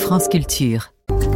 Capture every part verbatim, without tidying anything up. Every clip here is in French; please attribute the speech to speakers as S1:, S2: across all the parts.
S1: France Culture.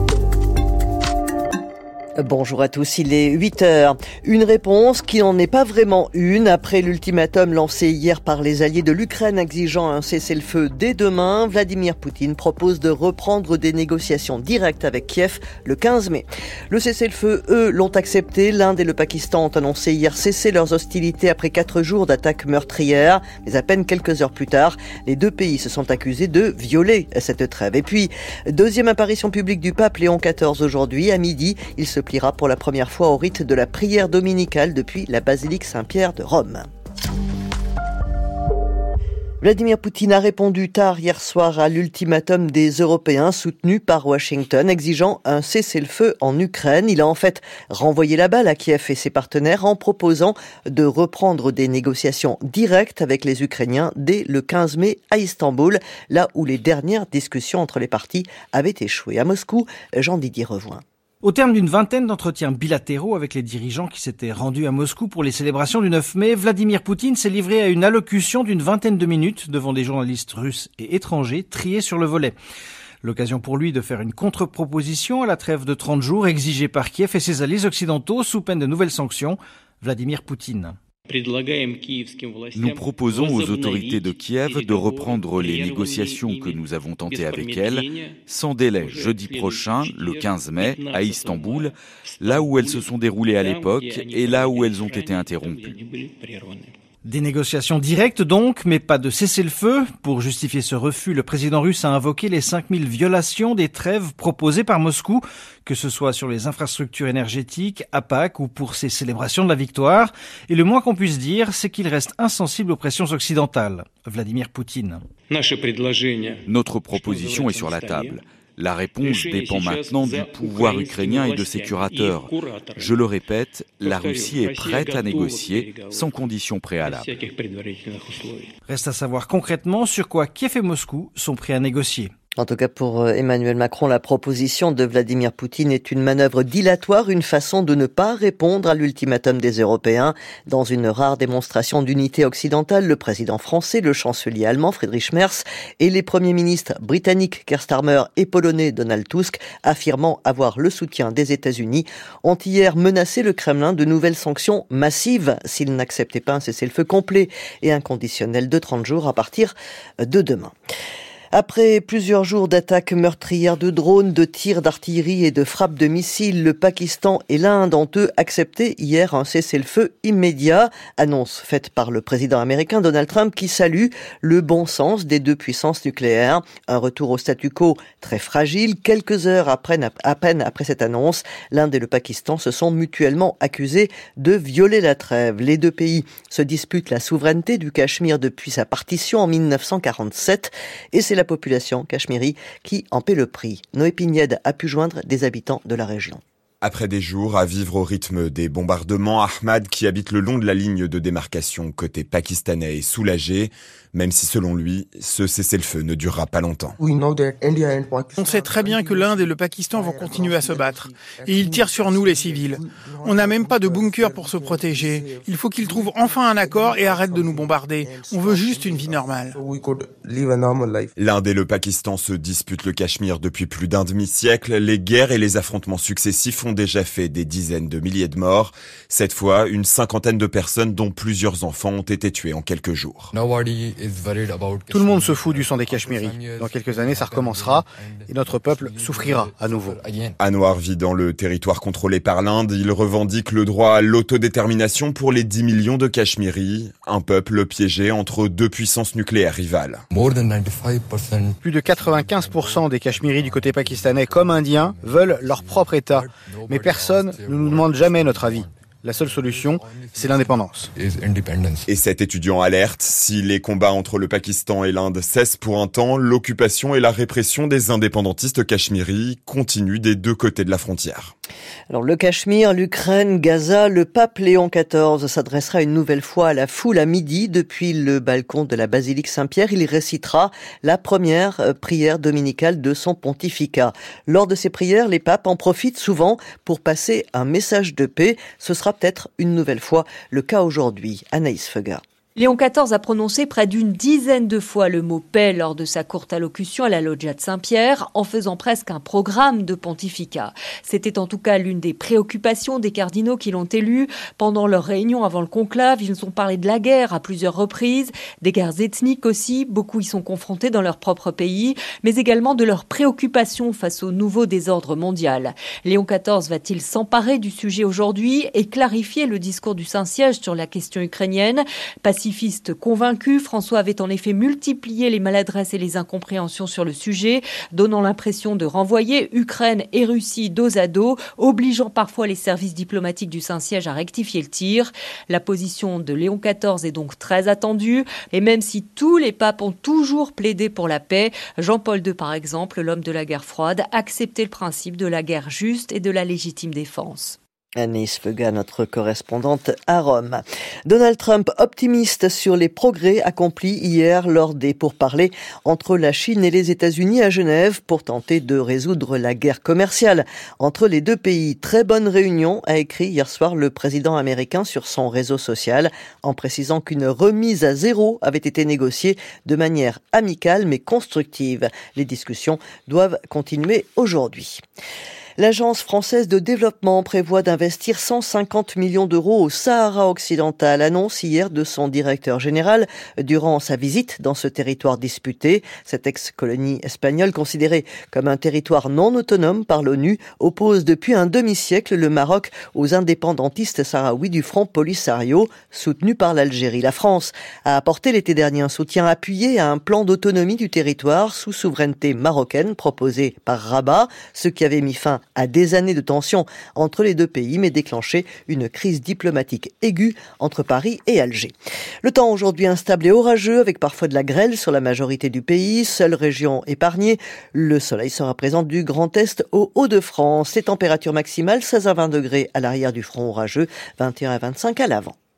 S2: Bonjour à tous, il est huit heures. Une réponse qui n'en est pas vraiment une après l'ultimatum lancé hier par les alliés de l'Ukraine exigeant un cessez-le-feu dès demain. Vladimir Poutine propose de reprendre des négociations directes avec Kiev le quinze mai. Le cessez-le-feu, eux, l'ont accepté. L'Inde et le Pakistan ont annoncé hier cesser leurs hostilités après quatre jours d'attaques meurtrières. Mais à peine quelques heures plus tard, les deux pays se sont accusés de violer cette trêve. Et puis, deuxième apparition publique du pape Léon quatorze aujourd'hui. À midi, il se pliera pour la première fois au rite de la prière dominicale depuis la basilique Saint-Pierre de Rome. Vladimir Poutine a répondu tard hier soir à l'ultimatum des Européens soutenu par Washington, exigeant un cessez-le-feu en Ukraine. Il a en fait renvoyé la balle à Kiev et ses partenaires en proposant de reprendre des négociations directes avec les Ukrainiens dès le quinze mai à Istanbul, là où les dernières discussions entre les parties avaient échoué. À Moscou, Jean-Didier Revoin.
S3: Au terme d'une vingtaine d'entretiens bilatéraux avec les dirigeants qui s'étaient rendus à Moscou pour les célébrations du neuf mai, Vladimir Poutine s'est livré à une allocution d'une vingtaine de minutes devant des journalistes russes et étrangers triés sur le volet. L'occasion pour lui de faire une contre-proposition à la trêve de trente jours exigée par Kiev et ses alliés occidentaux sous peine de nouvelles sanctions. Vladimir Poutine.
S4: Nous proposons aux autorités de Kiev de reprendre les négociations que nous avons tentées avec elles sans délai jeudi prochain, le quinze mai, à Istanbul, là où elles se sont déroulées à l'époque et là où elles ont été interrompues.
S3: Des négociations directes donc, mais pas de cessez-le-feu. Pour justifier ce refus, le président russe a invoqué les cinq mille violations des trêves proposées par Moscou, que ce soit sur les infrastructures énergétiques, à Pâques ou pour ses célébrations de la victoire. Et le moins qu'on puisse dire, c'est qu'il reste insensible aux pressions occidentales. Vladimir Poutine.
S4: Notre proposition est sur la table. La réponse dépend maintenant du pouvoir ukrainien et de ses curateurs. Je le répète, la Russie est prête à négocier sans conditions préalables.
S3: Reste à savoir concrètement sur quoi Kiev et Moscou sont prêts à négocier.
S2: En tout cas, pour Emmanuel Macron, la proposition de Vladimir Poutine est une manœuvre dilatoire, une façon de ne pas répondre à l'ultimatum des Européens. Dans une rare démonstration d'unité occidentale, le président français, le chancelier allemand Friedrich Merz et les premiers ministres britanniques Keir Starmer et polonais Donald Tusk, affirmant avoir le soutien des États-Unis, ont hier menacé le Kremlin de nouvelles sanctions massives s'il n'acceptait pas un cessez-le-feu complet et inconditionnel de trente jours à partir de demain. Après plusieurs jours d'attaques meurtrières de drones, de tirs d'artillerie et de frappes de missiles, le Pakistan et l'Inde ont eux accepté hier un cessez-le-feu immédiat. Annonce faite par le président américain Donald Trump qui salue le bon sens des deux puissances nucléaires. Un retour au statu quo très fragile. Quelques heures après, à peine après cette annonce, l'Inde et le Pakistan se sont mutuellement accusés de violer la trêve. Les deux pays se disputent la souveraineté du Cachemire depuis sa partition en mille neuf cent quarante-sept et c'est la population cachemiri qui en paie le prix. Noé Pignède a pu joindre des habitants de la région.
S5: Après des jours à vivre au rythme des bombardements, Ahmad, qui habite le long de la ligne de démarcation côté pakistanais, est soulagé, même si selon lui, ce cessez-le-feu ne durera pas longtemps.
S6: On sait très bien que l'Inde et le Pakistan vont continuer à se battre. Et ils tirent sur nous, les civils. On n'a même pas de bunker pour se protéger. Il faut qu'ils trouvent enfin un accord et arrêtent de nous bombarder. On veut juste une vie normale.
S5: L'Inde et le Pakistan se disputent le Cachemire depuis plus d'un demi-siècle. Les guerres et les affrontements successifs ont déjà fait des dizaines de milliers de morts. Cette fois, une cinquantaine de personnes, dont plusieurs enfants, ont été tuées en quelques jours.
S7: Tout le monde se fout du sang des Cachemiris. Dans quelques années, ça recommencera et notre peuple souffrira à nouveau.
S5: Anwar vit dans le territoire contrôlé par l'Inde. Il revendique le droit à l'autodétermination pour les dix millions de Cachemiris, un peuple piégé entre deux puissances nucléaires rivales.
S7: Plus de quatre-vingt-quinze pour cent des Cachemiris du côté pakistanais comme indiens veulent leur propre État. Mais personne ne nous demande jamais notre avis. La seule solution, c'est l'indépendance.
S5: Et cet étudiant alerte, si les combats entre le Pakistan et l'Inde cessent pour un temps, l'occupation et la répression des indépendantistes cachemiris continuent des deux côtés de la frontière.
S2: Alors le Cachemire, l'Ukraine, Gaza, le pape Léon quatorze s'adressera une nouvelle fois à la foule à midi depuis le balcon de la basilique Saint-Pierre. Il récitera la première prière dominicale de son pontificat. Lors de ces prières, les papes en profitent souvent pour passer un message de paix. Ce sera peut-être une nouvelle fois le cas aujourd'hui. Anaïs Feuga.
S1: Léon quatorze a prononcé près d'une dizaine de fois le mot paix lors de sa courte allocution à la Loggia de Saint-Pierre, en faisant presque un programme de pontificat. C'était en tout cas l'une des préoccupations des cardinaux qui l'ont élu. Pendant leur réunion avant le conclave, ils ont parlé de la guerre à plusieurs reprises, des guerres ethniques aussi, beaucoup y sont confrontés dans leur propre pays, mais également de leurs préoccupations face au nouveau désordre mondial. Léon quatorze va-t-il s'emparer du sujet aujourd'hui et clarifier le discours du Saint-Siège sur la question ukrainienne ? Pacifiste convaincu, François avait en effet multiplié les maladresses et les incompréhensions sur le sujet, donnant l'impression de renvoyer Ukraine et Russie dos à dos, obligeant parfois les services diplomatiques du Saint-Siège à rectifier le tir. La position de Léon quatorze est donc très attendue, et même si tous les papes ont toujours plaidé pour la paix, Jean-Paul deux par exemple, l'homme de la guerre froide, acceptait le principe de la guerre juste et de la légitime défense.
S2: Anaïs Fega, notre correspondante à Rome. Donald Trump optimiste sur les progrès accomplis hier lors des pourparlers entre la Chine et les États-Unis à Genève pour tenter de résoudre la guerre commerciale entre les deux pays. Très bonne réunion, a écrit hier soir le président américain sur son réseau social, en précisant qu'une remise à zéro avait été négociée de manière amicale mais constructive. Les discussions doivent continuer aujourd'hui. L'Agence française de développement prévoit d'investir cent cinquante millions d'euros au Sahara occidental, annonce hier de son directeur général durant sa visite dans ce territoire disputé. Cette ex-colonie espagnole, considérée comme un territoire non autonome par l'ONU, oppose depuis un demi-siècle le Maroc aux indépendantistes sahraouis du Front Polisario, soutenu par l'Algérie. La France a apporté l'été dernier un soutien appuyé à un plan d'autonomie du territoire sous souveraineté marocaine proposé par Rabat, ce qui avait mis fin à des années de tensions entre les deux pays, mais déclenché une crise diplomatique aiguë entre Paris et Alger. Le temps aujourd'hui instable et orageux, avec parfois de la grêle sur la majorité du pays, seule région épargnée. Le soleil sera présent du Grand Est au Hauts-de-France. Les températures maximales, seize à vingt degrés à l'arrière du front orageux, vingt et un à vingt-cinq à l'avant.